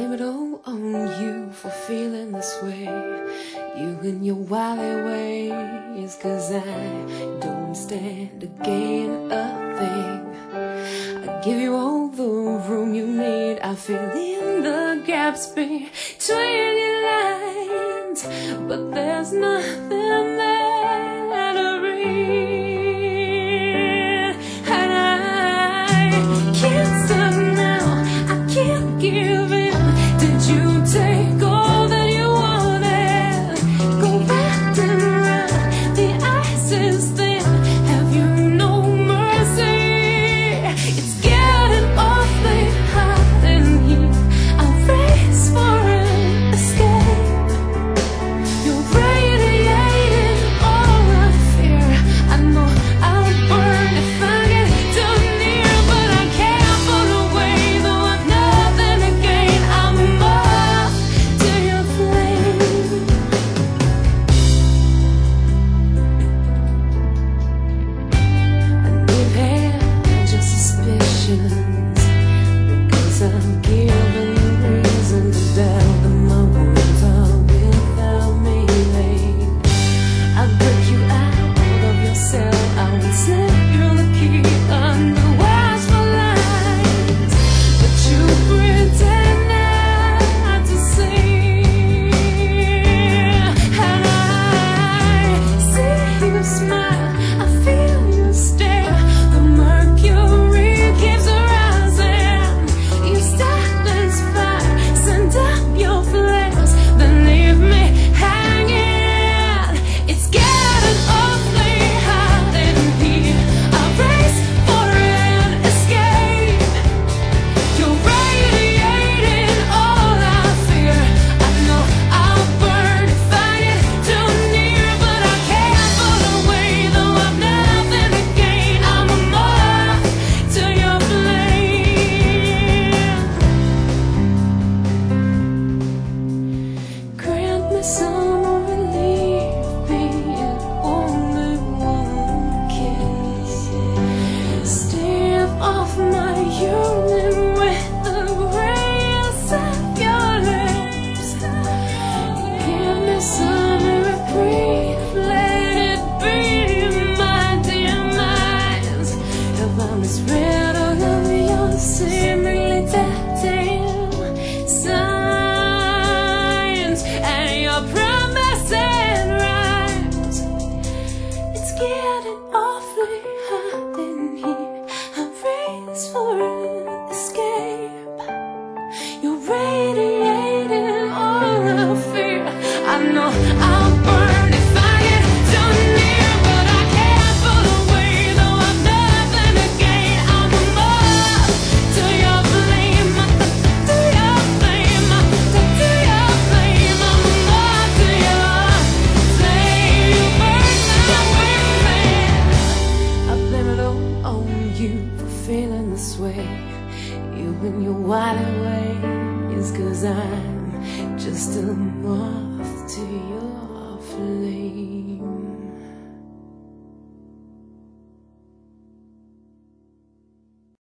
blame it all on you for feeling this way. You and your wily ways, 'cause I don't stand to gain a thing. I give you all the room you need. I fill in the gaps between your lines, but there's nothing there to read. And I can't stop now, I can't give in. Did you take all that you wanted? Go round and round, the ice is thin. Have you no mercy? It's getting awfully hot in here. I'll race for an escape. You're radiating all I fear. I know I'll burn if I get too near, but I can't pull away, though I've nothing to gain. I'm off to your flame. I need hedge of suspicions, because I'm given reason to doubt that my words are without meaning. I'll break you out of your cell. I will slip you the key under watchful lines, but you pretend not to see. And I see you smile, I feel you stare. The mercury keeps rising. You start this fire, send up your flares, then leave me hanging. It's getting awfully hot in here. I race for an escape. You're radiating all I fear. I know I'll burn if I get too near, but I can't pull away, though I've nothing to gain. I'm a moth to your flame. Grant me some relief, be it only one kiss. Stave off my yearning with the grace of your lips. Give me some reprieve, let it be my demise. Have I misread all of your seemingly tactile signs and your promising rhymes? It's getting awfully hot in here. I race for an escape. You're radiating all I fear. I know I'll burn if I get too near, but I can't pull away, though I've nothing to gain. I'm a moth to your flame, to your flame, to your flame. I'm a moth to your flame. You burn my wingman. I blame it all on you for feeling this way. You and your wily ways, 'cause I'm just a moth to your flame.